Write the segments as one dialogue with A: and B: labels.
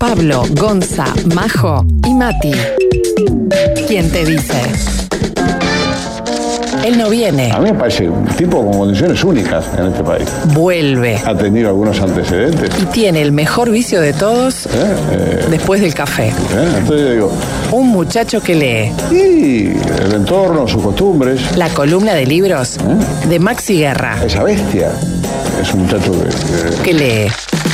A: Pablo, Gonza, Majo y Mati. ¿Quién te dice? Él no viene.
B: A mí me parece un tipo con condiciones únicas en este país.
A: Vuelve.
B: Ha tenido algunos antecedentes.
A: Y tiene el mejor vicio de todos después del café.
B: Entonces yo digo...
A: Un muchacho que lee.
B: Y el entorno, sus costumbres.
A: La columna de libros de Maxi Guerra.
B: Esa bestia es un muchacho
A: que lee.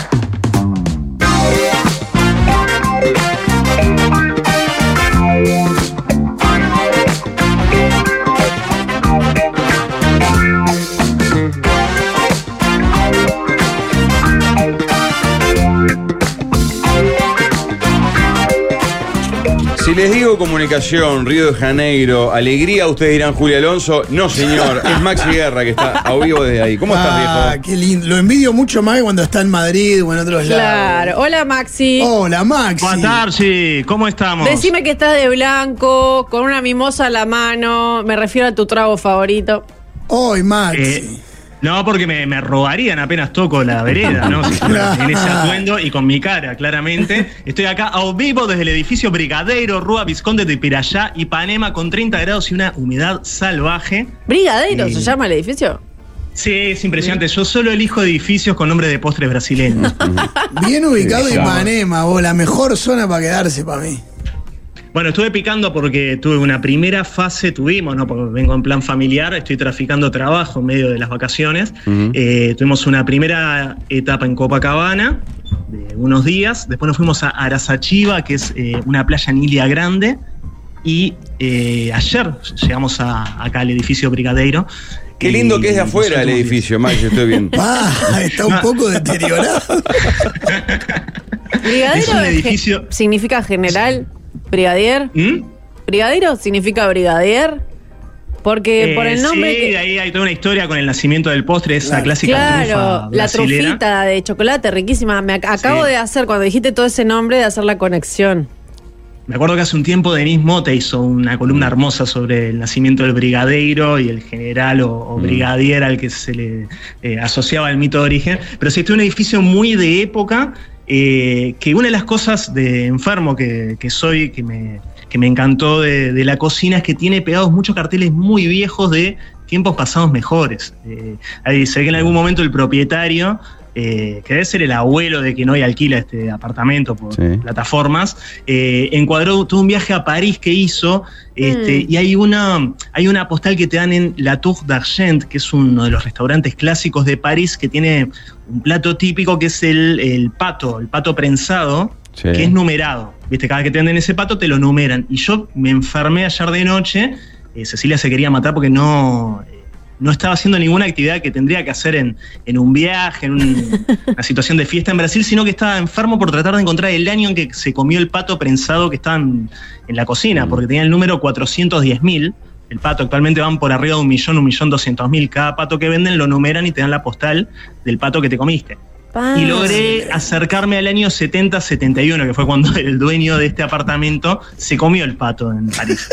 C: Si les digo comunicación, Río de Janeiro, alegría, ustedes dirán Julio Alonso. No, señor, es Maxi Guerra que está a vivo desde ahí. ¿Cómo estás, viejo?
D: Qué lindo. Lo envidio mucho más cuando está en Madrid o en otros lados.
E: Claro. Hola, Maxi.
D: Hola, Maxi.
F: Buenas tardes, ¿cómo estamos?
E: Decime que estás de blanco, con una mimosa a la mano. Me refiero a tu trago favorito.
D: Hoy, Maxi.
F: No, porque me robarían apenas toco la vereda, ¿no? Si en ese atuendo y con mi cara, claramente. Estoy acá a vivo desde el edificio Brigadeiro, Rúa Visconde de Pirayá, Ipanema, con 30 grados y una humedad salvaje.
E: ¿Brigadeiro se llama el edificio?
F: Sí, es impresionante. Yo solo elijo edificios con nombre de postres brasileños.
D: Bien ubicado Ipanema, vos, la mejor zona para quedarse para mí.
F: Bueno, estuve picando porque tuve una primera fase, ¿no? Porque vengo en plan familiar, estoy traficando trabajo en medio de las vacaciones. Tuvimos una primera etapa en Copacabana de unos días, después nos fuimos a Araçatiba, que es una playa en Ilha Grande, y ayer llegamos acá al edificio Brigadeiro.
C: Qué lindo que es de afuera el edificio, Max, estoy viendo.
D: Está un poco deteriorado.
E: Brigadeiro
F: edificio...
E: significa general. ¿Brigadier? ¿Brigadeiro significa brigadier? Porque por el nombre...
F: Sí, ahí hay toda una historia con el nacimiento del postre, esa clásica trufa
E: la
F: brasilera.
E: trufita de chocolate, riquísima. Me acabo de hacer, cuando dijiste todo ese nombre, de hacer la conexión.
F: Me acuerdo que hace un tiempo Denise Mota hizo una columna hermosa sobre el nacimiento del brigadeiro y el general o brigadier al que se le asociaba el mito de origen. Pero sí, este es un edificio muy de época, que una de las cosas de enfermo que soy, que me encantó de la cocina, es que tiene pegados muchos carteles muy viejos de tiempos pasados mejores. Ahí se ve que en algún momento el propietario, que debe ser el abuelo de quien hoy alquila este apartamento por plataformas, encuadró todo un viaje a París que hizo, y hay una postal que te dan en La Tour d'Argent, que es uno de los restaurantes clásicos de París, que tiene un plato típico que es el pato prensado, que es numerado. ¿Viste? Cada que te venden ese pato te lo numeran. Y yo me enfermé ayer de noche, Cecilia se quería matar porque no estaba haciendo ninguna actividad que tendría que hacer en un viaje, en una situación de fiesta en Brasil, sino que estaba enfermo por tratar de encontrar el año en que se comió el pato prensado que estaba en la cocina, porque tenía el número 410.000. El pato actualmente van por arriba de 1.200.000. Cada pato que venden lo numeran y te dan la postal del pato que te comiste. Y logré acercarme al año 70-71, que fue cuando el dueño de este apartamento se comió el pato en París.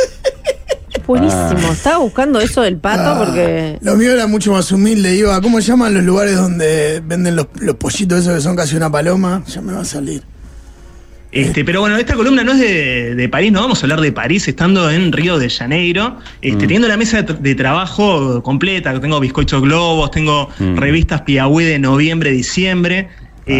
E: Buenísimo, estaba buscando eso del pato porque...
D: Lo mío era mucho más humilde, iba, ¿cómo se llaman los lugares donde venden los pollitos esos que son casi una paloma? Ya me va a salir.
F: Pero bueno, esta columna no es de París, no vamos a hablar de París, estando en Río de Janeiro, teniendo la mesa de trabajo completa, tengo bizcochos globos, tengo revistas Piauí de noviembre, diciembre.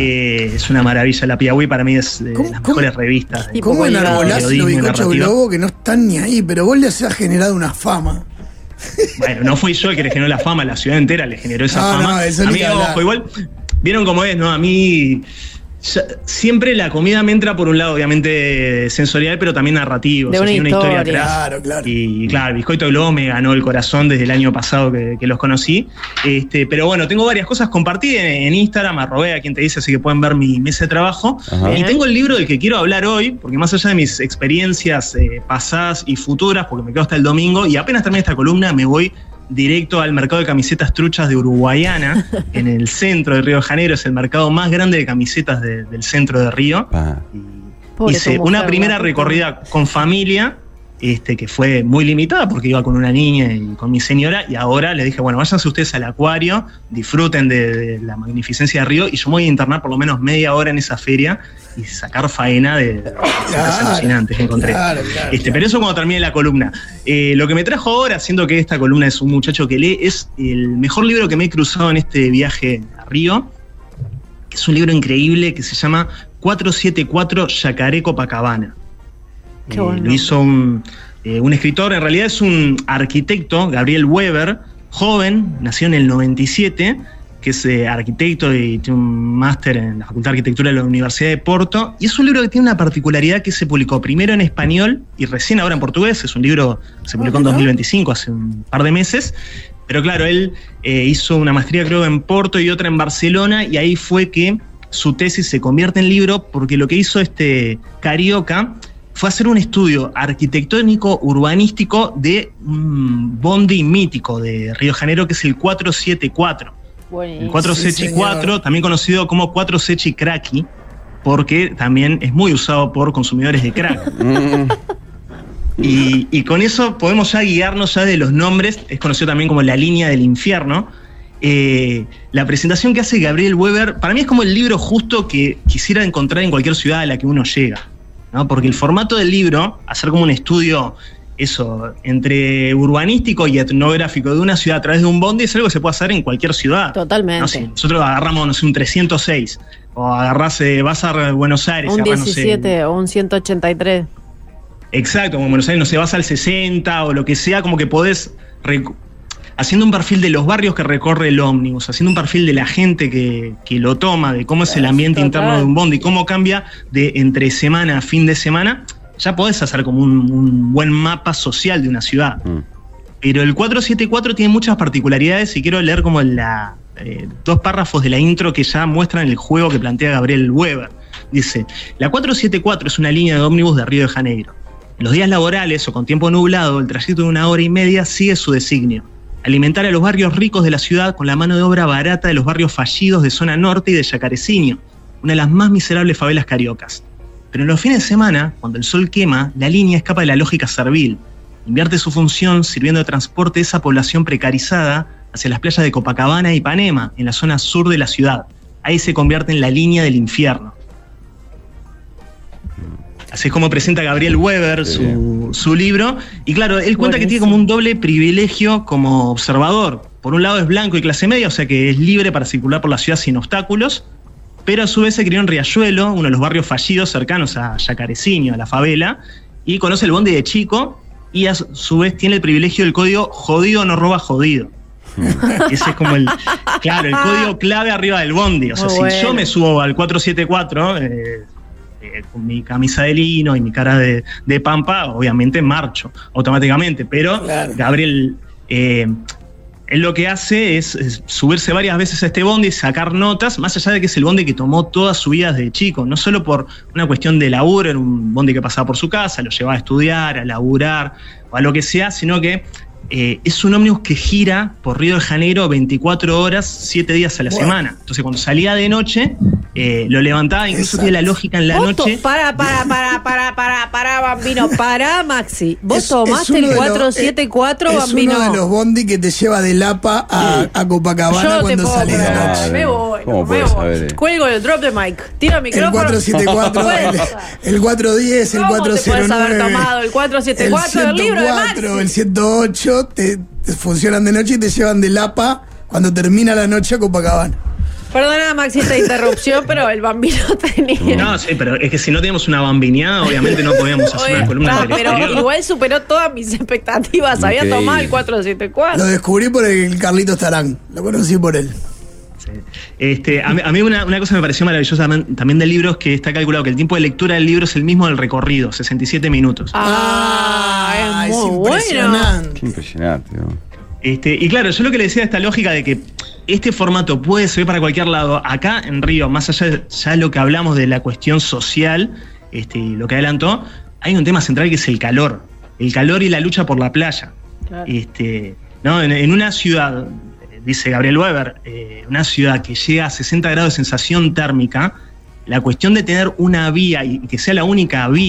F: Es una maravilla, la Piauí para mí es de las mejores revistas.
D: ¿Cómo enarbolás los bizcochos globos que no están ni ahí? Pero vos les has generado una fama.
F: Bueno, no fui yo el que le generó la fama, la ciudad entera le generó esa fama.
D: No, eso
F: a mí, ojo, igual, vieron cómo es, ¿no? A mí siempre la comida me entra por un lado, obviamente, sensorial, pero también narrativo.
E: De una historia
F: atrás.
D: Claro.
F: Y claro, el bizcocho globo me ganó el corazón desde el año pasado que los conocí. Pero bueno, tengo varias cosas, compartí en Instagram, arrobé a quien te dice, así que pueden ver mi mesa de trabajo. Y tengo el libro del que quiero hablar hoy, porque más allá de mis experiencias pasadas y futuras, porque me quedo hasta el domingo, y apenas termine esta columna me voy directo al mercado de camisetas truchas de Uruguayana, en el centro de Río de Janeiro. Es el mercado más grande de camisetas del centro de Río. Hice una primera recorrida con familia que fue muy limitada porque iba con una niña y con mi señora, y ahora le dije, bueno, váyanse ustedes al acuario, disfruten de la magnificencia de Río, y yo me voy a internar por lo menos media hora en esa feria y sacar faena de cosas alucinantes que encontré.
D: Claro.
F: Pero eso cuando termine la columna. Lo que me trajo ahora, siendo que esta columna es un muchacho que lee, es el mejor libro que me he cruzado en este viaje a Río, que es un libro increíble que se llama 474 Yacaré Copacabana.
E: Qué bueno.
F: Lo hizo un escritor, en realidad es un arquitecto, Gabriel Weber, joven, nació en el 97, que es arquitecto y tiene un máster en la Facultad de Arquitectura de la Universidad de Porto, y es un libro que tiene una particularidad que se publicó primero en español y recién ahora en portugués. Es un libro que se publicó en 2025, hace un par de meses, pero claro, él hizo una maestría creo en Porto y otra en Barcelona, y ahí fue que su tesis se convierte en libro, porque lo que hizo este carioca fue hacer un estudio arquitectónico urbanístico de un bondi mítico de Río de Janeiro, que es el 474.
E: Buenísimo.
F: El 474, también conocido como 4 Cracky, porque también es muy usado por consumidores de crack. Y con eso podemos ya guiarnos ya de los nombres. Es conocido también como la línea del infierno. La presentación que hace Gabriel Weber, para mí es como el libro justo que quisiera encontrar en cualquier ciudad a la que uno llega, ¿no? Porque el formato del libro, hacer como un estudio entre urbanístico y etnográfico de una ciudad a través de un bondi, es algo que se puede hacer en cualquier ciudad.
E: Totalmente.
F: ¿No? Si nosotros agarramos, no sé, un 306, o agarrás, vas a Buenos Aires,
E: Un
F: agarrás,
E: 17 o un 183.
F: Exacto, como en Buenos Aires, no sé, vas al 60 o lo que sea, como que podés, haciendo un perfil de los barrios que recorre el ómnibus, haciendo un perfil de la gente que lo toma, de cómo es el ambiente interno de un bondi, cómo cambia de entre semana a fin de semana, ya podés hacer como un buen mapa social de una ciudad. Pero el 474 tiene muchas particularidades y quiero leer como dos párrafos de la intro que ya muestran el juego que plantea Gabriel Weber. Dice, la 474 es una línea de ómnibus de Río de Janeiro. En los días laborales o con tiempo nublado, el trayecto de 1 hora y media sigue su designio: alimentar a los barrios ricos de la ciudad con la mano de obra barata de los barrios fallidos de zona norte y de Yacarecinho, una de las más miserables favelas cariocas. Pero en los fines de semana, cuando el sol quema, la línea escapa de la lógica servil. Invierte su función sirviendo de transporte a esa población precarizada hacia las playas de Copacabana y Ipanema, en la zona sur de la ciudad. Ahí se convierte en la línea del infierno. Así es como presenta Gabriel Weber su libro. Y claro, él cuenta que tiene como un doble privilegio como observador. Por un lado es blanco y clase media, o sea que es libre para circular por la ciudad sin obstáculos, pero a su vez se crió en Riachuelo, uno de los barrios fallidos cercanos a Yacarecinho, a la favela, y conoce el bondi de chico, y a su vez tiene el privilegio del código jodido no roba jodido. Ese es como el código clave arriba del bondi. O sea, si yo me subo al 474 con mi camisa de lino y mi cara de pampa, obviamente marcho automáticamente, pero claro, Gabriel, él lo que hace es subirse varias veces a este bondi y sacar notas, más allá de que es el bondi que tomó toda su vida desde chico, no solo por una cuestión de laburo, era un bondi que pasaba por su casa, lo llevaba a estudiar, a laburar o a lo que sea, sino que es un ómnibus que gira por Río de Janeiro 24 horas, 7 días a la semana. Entonces cuando salía de noche, lo levantaba, incluso tiene la lógica en la noche.
E: Para, Bambino, para, Maxi. Vos tomaste el 474, Bambino.
D: Es uno de los bondi que te lleva de Lapa a Copacabana cuando salís de noche.
E: Me voy. Cuelgo el drop de mic. Tira el micrófono.
D: El 474, el 410, el 409.
E: Puedes haber tomado el 474 del libro de Maxi.
D: El 108 te funcionan de noche y te llevan de Lapa cuando termina la noche a Copacabana.
E: Perdona, Maxi, esta interrupción, pero el Bambino tenía.
F: No, sí, pero es que si no teníamos una bambineada, obviamente no podíamos hacer una columna del
E: pero
F: exterior.
E: Igual superó todas mis expectativas. Había tomado el 474.
D: Lo descubrí por el Carlitos Tarán. Lo conocí por él.
F: Sí. A mí una cosa me pareció maravillosa también del libro es que está calculado que el tiempo de lectura del libro es el mismo del recorrido, 67 minutos.
E: Es muy
D: impresionante.
E: bueno.
C: Qué impresionante, ¿no?
F: Y claro, yo lo que le decía de esta lógica de que este formato puede servir para cualquier lado, acá en Río, más allá de ya lo que hablamos de la cuestión social, lo que adelantó, hay un tema central que es el calor y la lucha por la playa. Claro. ¿No? En una ciudad, dice Gabriel Weber, una ciudad que llega a 60 grados de sensación térmica, la cuestión de tener una vía y que sea la única vía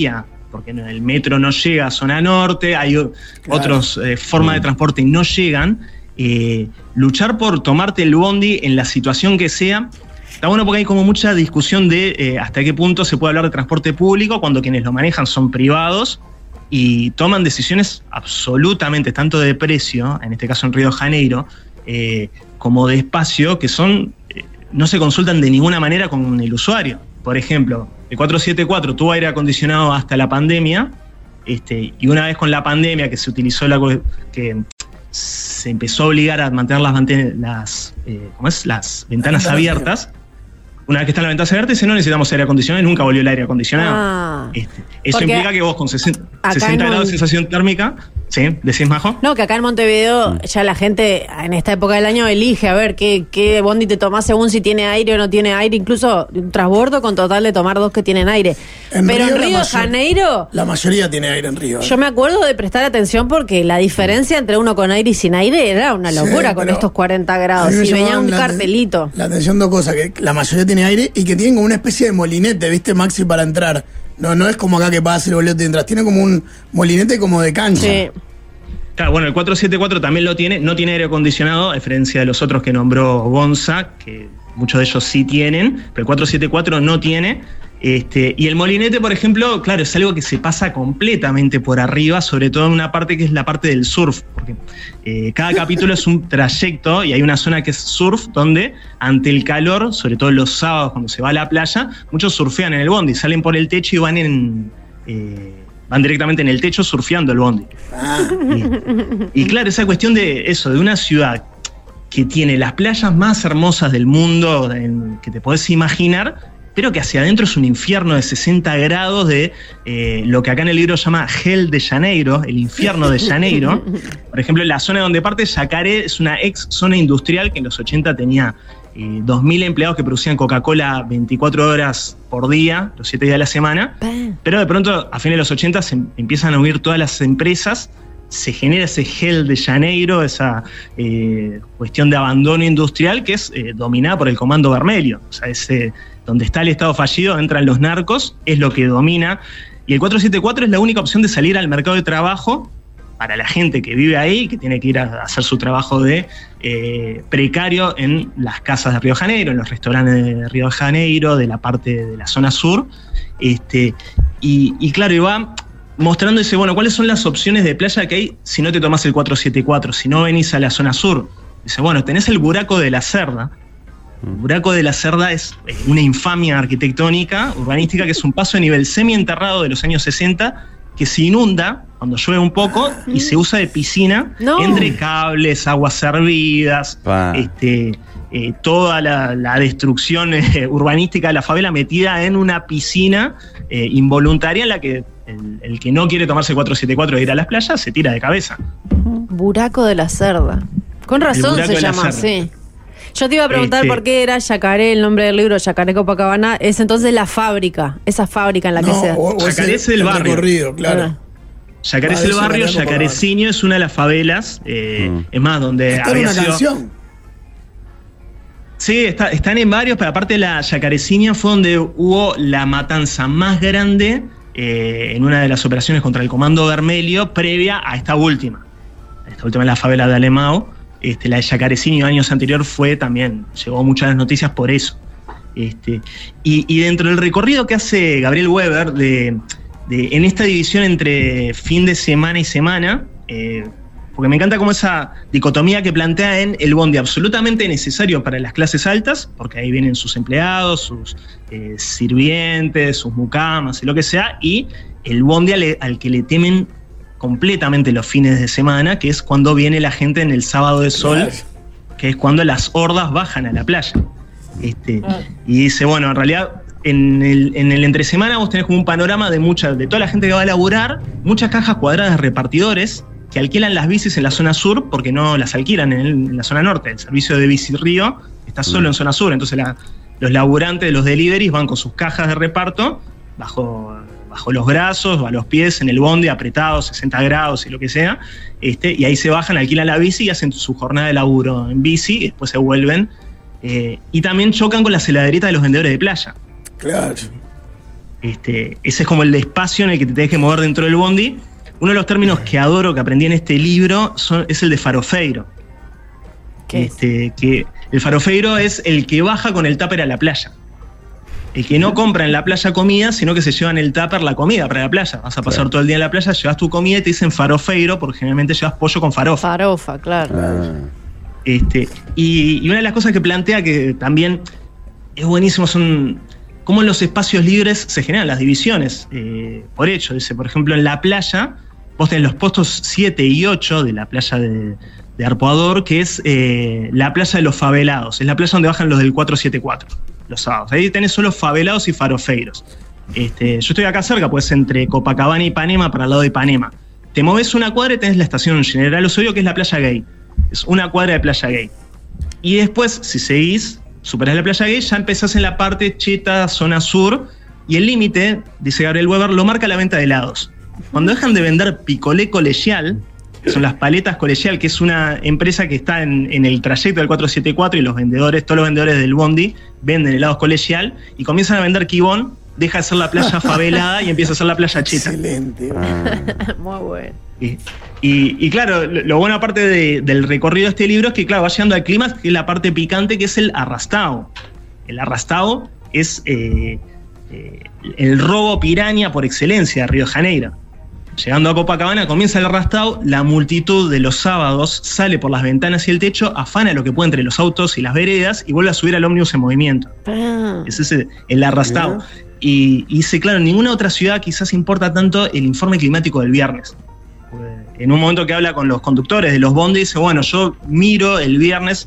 F: porque el metro no llega a zona norte, hay otras formas de transporte y no llegan. Luchar por tomarte el bondi en la situación que sea, está bueno porque hay como mucha discusión de hasta qué punto se puede hablar de transporte público cuando quienes lo manejan son privados y toman decisiones absolutamente, tanto de precio, en este caso en Río de Janeiro, como de espacio, que son no se consultan de ninguna manera con el usuario. Por ejemplo, el 474 tuvo aire acondicionado hasta la pandemia, y una vez con la pandemia que se utilizó que se empezó a obligar a mantener las ventanas abiertas. Una vez que están las ventanas abiertas, no necesitamos aire acondicionado y nunca volvió el aire acondicionado. Eso implica que vos con 60 grados de sensación térmica, ¿sí? ¿Decís, Majo?
E: No, que acá en Montevideo ya la gente en esta época del año elige a ver qué bondi te tomás según si tiene aire o no tiene aire, incluso un transbordo con total de tomar 2 que tienen aire. Pero en Río de Janeiro...
D: La mayoría tiene aire en Río.
E: Yo me acuerdo de prestar atención porque la diferencia entre uno con aire y sin aire era una locura con estos 40 grados. Y venía un cartelito.
D: La atención, 2 cosas, que la mayoría tiene aire y que tienen como una especie de molinete, ¿viste, Maxi, para entrar? No es como acá que pagas el boleto y entras, tiene como un molinete como de cancha.
E: Sí.
F: Claro, bueno, el 474 también lo tiene, no tiene aire acondicionado, a diferencia de los otros que nombró Gonza, que muchos de ellos sí tienen, pero el 474 no tiene. Y el molinete, por ejemplo, claro, es algo que se pasa completamente por arriba, sobre todo en una parte que es la parte del surf, porque cada capítulo es un trayecto y hay una zona que es surf, donde ante el calor, sobre todo los sábados cuando se va a la playa, muchos surfean en el bondi, salen por el techo y van directamente en el techo surfeando el bondi. Y claro, esa cuestión de eso, de una ciudad que tiene las playas más hermosas del mundo que te podés imaginar, pero que hacia adentro es un infierno de 60 grados de lo que acá en el libro llama Hell de Janeiro, el infierno de Janeiro. Por ejemplo, la zona donde parte Yacaré es una ex zona industrial que en los 80 tenía 2.000 empleados que producían Coca-Cola 24 horas por día, los 7 días de la semana. Pero de pronto, a fines de los 80, se empiezan a huir todas las empresas, se genera ese Hell de Janeiro, esa cuestión de abandono industrial que es dominada por el Comando Vermelho. O sea, donde está el Estado fallido, entran los narcos, es lo que domina. Y el 474 es la única opción de salir al mercado de trabajo para la gente que vive ahí, que tiene que ir a hacer su trabajo de precario en las casas de Río de Janeiro, en los restaurantes de Río de Janeiro, de la parte de la zona sur. Y claro, y va mostrando bueno, ¿cuáles son las opciones de playa que hay si no te tomás el 474, si no venís a la zona sur? Dice, bueno, tenés el Buraco de la Cerda. El Buraco de la Cerda es una infamia arquitectónica, urbanística, que es un paso de nivel semienterrado de los años 60 que se inunda cuando llueve un poco y se usa de piscina entre cables, aguas servidas, toda la destrucción urbanística de la favela metida en una piscina involuntaria en la que el que no quiere tomarse el 474 e ir a las playas se tira de cabeza.
E: Buraco de la Cerda. Con razón se llama así. Yo te iba a preguntar por qué era Yacaré, el nombre del libro, Yacaré Copacabana. Es entonces la fábrica, esa fábrica en la que se...
F: Yacaré es el barrio.
D: Recorrido, claro.
F: Yacaré es el barrio, Yacareciño es una de las favelas. Es más, donde
D: ¿está
F: había
D: en una canción?
F: Sí, están en varios, pero aparte la Yacareciña fue donde hubo la matanza más grande en una de las operaciones contra el Comando Vermelho previa a esta última. Esta última es la favela de Alemão. La de Yacareciño años anterior también llegó muchas las noticias por eso. Y dentro del recorrido que hace Gabriel Weber en esta división entre fin de semana y semana, porque me encanta como esa dicotomía que plantea en el bondi absolutamente necesario para las clases altas, porque ahí vienen sus empleados, sus sirvientes, sus mucamas y lo que sea, y el bondi al que le temen completamente los fines de semana, que es cuando viene la gente en el sábado de sol, que es cuando las hordas bajan a la playa. Y dice, bueno, en realidad en el entre semana vos tenés como un panorama de toda la gente que va a laburar, muchas cajas cuadradas de repartidores que alquilan las bicis en la zona sur porque no las alquilan en la zona norte. El servicio de Bici Río está solo en zona sur, entonces los laburantes de los deliveries van con sus cajas de reparto bajo los brazos o a los pies en el bondi, apretados, 60 grados y lo que sea, y ahí se bajan, alquilan la bici y hacen su jornada de laburo en bici y después se vuelven. Y también chocan con las heladerías de los vendedores de playa.
D: Claro.
F: Ese es como el espacio en el que te tenés que mover dentro del bondi. Uno de los términos que adoro, que aprendí en este libro, es el de farofeiro. Que el farofeiro es el que baja con el tupper a la playa. El que no compra en la playa comida, sino que se lleva en el tupper la comida para la playa. Vas a pasar todo el día en la playa, llevas tu comida y te dicen farofeiro, porque generalmente llevas pollo con farofa.
E: Farofa, claro.
F: Y una de las cosas que plantea, que también es buenísimo, son cómo en los espacios libres se generan las divisiones. Por hecho, dice, por ejemplo, en la playa, vos tenés los postos 7 y 8 de la playa de Arpoador, que es la playa de los favelados. Es la playa donde bajan los del 474, los sábados. Ahí tenés solo favelados y farofeiros. Yo estoy acá cerca, pues entre Copacabana y Ipanema, para el lado de Ipanema. Te movés una cuadra y tenés la estación General Osorio, que es la playa gay. Es una cuadra de playa gay. Y después, si seguís, superás la playa gay, ya empezás en la parte cheta, zona sur, y el límite, dice Gabriel Weber, lo marca la venta de helados. Cuando dejan de vender picolé colegial, que son las paletas colegial, que es una empresa que está en el trayecto del 474, y los vendedores, todos los vendedores del bondi, venden helados colegial, y comienzan a vender Quibón, deja de ser la playa favelada y empieza a ser la playa cheta.
D: Excelente.
E: Muy bueno.
F: Y claro, lo bueno aparte del recorrido de este libro es que, claro, va llegando al clímax, que es la parte picante, que es el arrastao. El arrastao es el robo piraña por excelencia de Río de Janeiro. Llegando a Copacabana, comienza el arrastao, la multitud de los sábados sale por las ventanas y el techo, afana lo que puede entre los autos y las veredas y vuelve a subir al ómnibus en movimiento. Ese es el arrastao. Y dice, claro, en ninguna otra ciudad quizás importa tanto el informe climático del viernes. En un momento que habla con los conductores de los bondis, dice, bueno, yo miro el viernes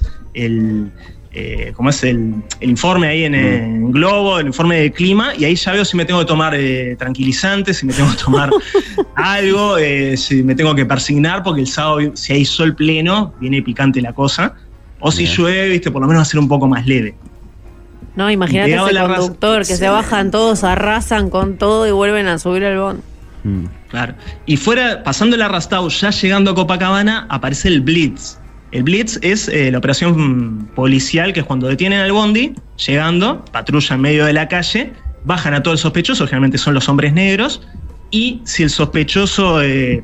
F: ¿cómo es el informe ahí en Globo, el informe de clima, y ahí ya veo si me tengo que tomar tranquilizantes, si me tengo que tomar algo, si me tengo que persignar, porque el sábado, si hay sol pleno, viene picante la cosa, o si llueve, viste, por lo menos va a ser un poco más leve.
E: No, imagínate ese conductor que se bajan todos, arrasan con todo y vuelven a subir el bondi.
F: Claro. Y fuera, pasando el arrastado, ya llegando a Copacabana, aparece el Blitz. El Blitz es la operación policial, que es cuando detienen al bondi, llegando, patrulla en medio de la calle, bajan a todo el sospechoso, generalmente son los hombres negros, y si el sospechoso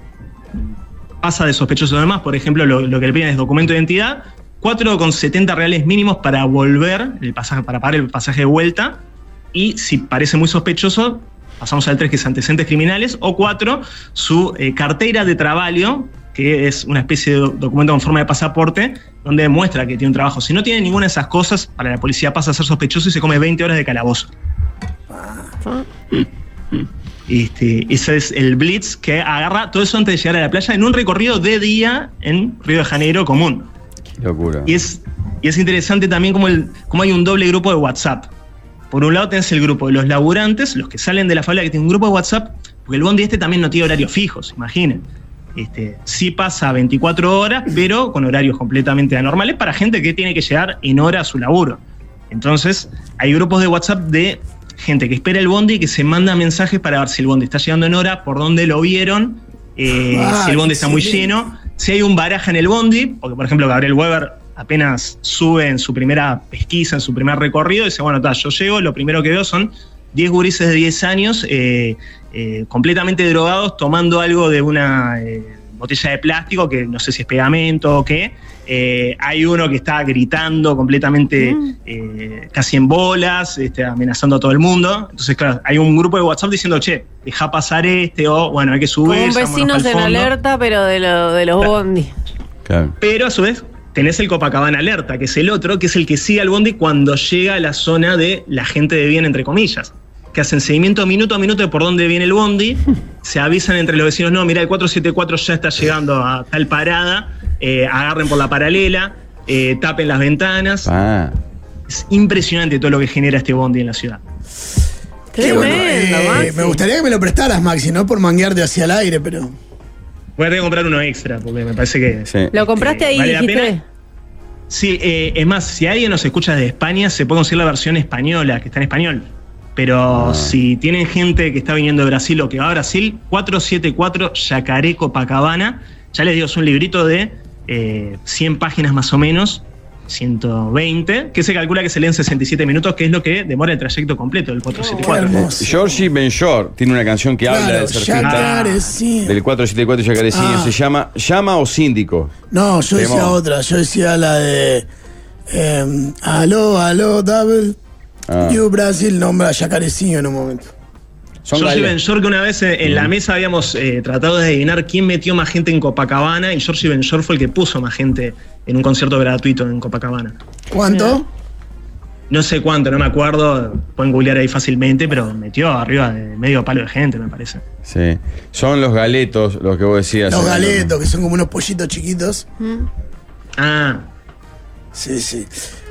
F: pasa de sospechoso además, por ejemplo, lo que le piden es documento de identidad, 4,70 reales mínimos para volver, para pagar el pasaje de vuelta, y si parece muy sospechoso, pasamos al 3, que es antecedentes criminales, o 4, su carteira de trabajo, que es una especie de documento con forma de pasaporte, donde demuestra que tiene un trabajo. Si no tiene ninguna de esas cosas, para la policía pasa a ser sospechoso y se come 20 horas de calabozo. Ese es el Blitz, que agarra todo eso antes de llegar a la playa en un recorrido de día en Río de Janeiro común.
C: Locura.
F: Y es interesante también cómo hay un doble grupo de WhatsApp. Por un lado tenés el grupo de los laburantes, los que salen de la favela, que tienen un grupo de WhatsApp, porque el bondi también no tiene horarios fijos, imaginen. Sí pasa 24 horas, pero con horarios completamente anormales para gente que tiene que llegar en hora a su laburo. Entonces, hay grupos de WhatsApp de gente que espera el bondi y que se manda mensajes para ver si el bondi está llegando en hora, por dónde lo vieron, si el bondi está muy lleno, si hay un baraja en el bondi, porque por ejemplo Gabriel Weber apenas sube en su primera pesquisa, en su primer recorrido, dice, bueno, yo llego, lo primero que veo son 10 gurises de 10 años completamente drogados, tomando algo de una botella de plástico, que no sé si es pegamento o qué. Hay uno que está gritando completamente, casi en bolas, amenazando a todo el mundo. Entonces, claro, hay un grupo de WhatsApp diciendo, che, deja pasar o bueno, hay que subir.
E: Como vecinos en alerta, pero de los bondi.
C: Claro.
F: Pero a su vez tenés el Copacabana Alerta, que es el otro, que es el que sigue al bondi cuando llega a la zona de la gente de bien, entre comillas, que hacen seguimiento minuto a minuto de por dónde viene el bondi, se avisan entre los vecinos, no, mirá, el 474 ya está llegando a tal parada, agarren por la paralela, tapen las ventanas. Es impresionante todo lo que genera este bondi en la ciudad.
E: Tremendo, Maxi.
D: Me gustaría que me lo prestaras, Maxi, no por manguearte hacia el aire, pero...
F: Voy a tener que comprar uno extra, porque me parece que...
C: Sí.
E: ¿Lo compraste ahí,
F: ¿vale la
E: dijiste?
F: pena? Sí, es más, si alguien nos escucha desde España, se puede conseguir la versión española, que está en español. Pero si tienen gente que está viniendo de Brasil o que va a Brasil, 474 Yacaré Copacabana, ya les digo, es un librito de 100 páginas más o menos, 120, que se calcula que se lee en 67 minutos, que es lo que demora el trayecto completo del 474.
C: Georgie Benjor tiene una canción que habla del surfista del 474 Yacareciño. Se llama Llama o Síndico.
D: No, yo decía otra. Yo decía la de Aló, Double. You Brasil nombra a Yacareciño en un momento.
F: Georgie Benjor, que una vez en la mesa habíamos tratado de adivinar quién metió más gente en Copacabana, y Georgie Benjor fue el que puso más gente en un concierto gratuito en Copacabana.
D: ¿Cuánto?
F: No sé cuánto, no me acuerdo, pueden googlear ahí fácilmente, pero metió arriba de medio palo de gente, me parece.
C: Sí, son los galetos, los que vos decías.
D: Los galetos, que son como unos pollitos chiquitos. Sí.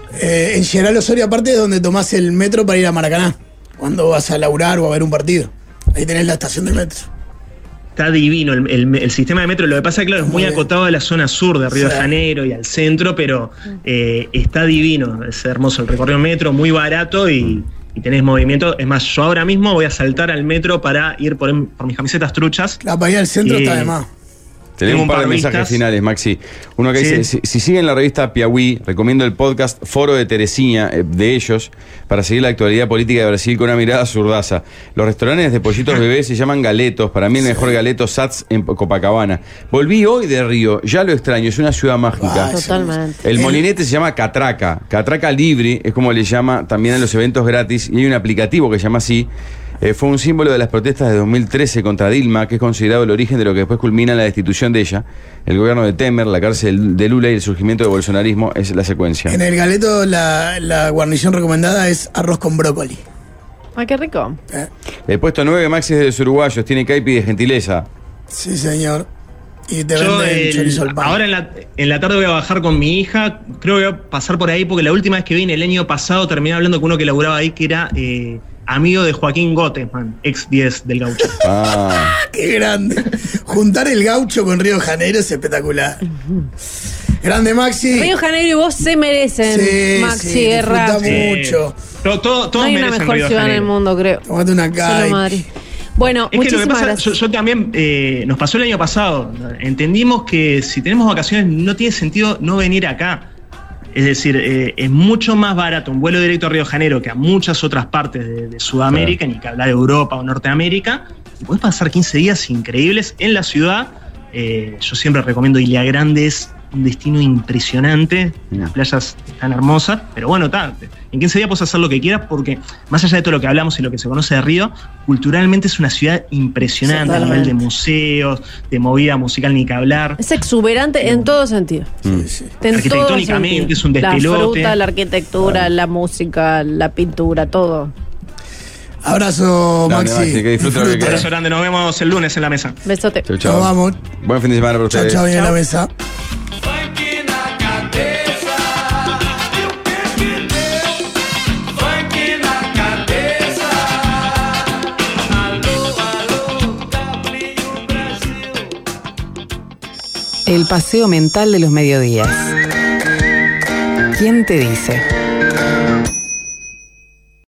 D: En General Osorio, aparte, es donde tomás el metro para ir a Maracaná, cuando vas a laburar o a ver un partido. Ahí tenés la estación del metro.
F: Está divino el sistema de metro. Lo que pasa es que, claro, es muy acotado a la zona sur de Río de Janeiro y al centro, pero está divino. Es hermoso el recorrido metro, muy barato y tenés movimiento. Es más, yo ahora mismo voy a saltar al metro para ir por mis camisetas truchas.
D: La para ir al centro está de más.
C: Tenemos un par de mensajes finales, Maxi. Uno que dice, si siguen la revista Piauí, recomiendo el podcast Foro de Teresinha, de ellos, para seguir la actualidad política de Brasil con una mirada zurdaza. Los restaurantes de pollitos bebés se llaman galetos. Para mí el mejor galeto Sats en Copacabana. Volví hoy de Río, ya lo extraño, es una ciudad mágica.
E: Totalmente.
C: El molinete se llama Catraca. Catraca Libre es como le llama también a los eventos gratis, y hay un aplicativo que se llama así. Fue un símbolo de las protestas de 2013 contra Dilma, que es considerado el origen de lo que después culmina en la destitución de ella. El gobierno de Temer, la cárcel de Lula y el surgimiento del bolsonarismo es la secuencia.
D: En el galeto la guarnición recomendada es arroz con brócoli.
E: Ay, qué rico.
C: El puesto 9, Maxi, es de los uruguayos, tiene caipi de gentileza.
D: Sí, señor. Y te venden chorizo al pan.
F: Ahora en la tarde voy a bajar con mi hija. Creo que voy a pasar por ahí porque la última vez que vine el año pasado terminé hablando con uno que laburaba ahí, que era amigo de Joaquín Gottesman, ex 10 del Gaucho.
D: ¡Qué grande! Juntar el Gaucho con Río de Janeiro es espectacular. Grande, Maxi.
E: Río de Janeiro y vos se merecen, Maxi Guerra.
D: Mucho.
F: Todos
E: no hay una
F: merecen
E: mejor
F: Río de
E: ciudad en el
F: Janeiro.
E: mundo, creo.
D: Tómate una calle.
E: Bueno,
F: es que lo que pasa,
E: gracias.
F: yo también, nos pasó el año pasado. Entendimos que si tenemos vacaciones no tiene sentido no venir acá. Es decir, es mucho más barato un vuelo directo a Río de Janeiro que a muchas otras partes de Sudamérica, ni que hablar de Europa o Norteamérica. Y podés pasar 15 días increíbles en la ciudad. Yo siempre recomiendo Ilha Grande, es un destino impresionante, las playas están hermosas, pero bueno, en 15 días puedes hacer lo que quieras, porque más allá de todo lo que hablamos y lo que se conoce de Río, culturalmente es una ciudad impresionante a nivel de museos, de movida musical, ni que hablar.
E: Es exuberante en todo sentido.
F: Arquitectónicamente es un despelote.
E: La fruta, la arquitectura, la música, la pintura, todo.
D: Abrazo, Maxi.
C: Que disfrute lo que quieras.
F: Abrazo grande, nos vemos el lunes en la mesa.
E: Besote.
C: Chau.
D: Nos vamos.
C: Buen fin de semana para ustedes.
D: Chau, bien en la mesa.
A: El paseo mental de los mediodías. ¿Quién te dice?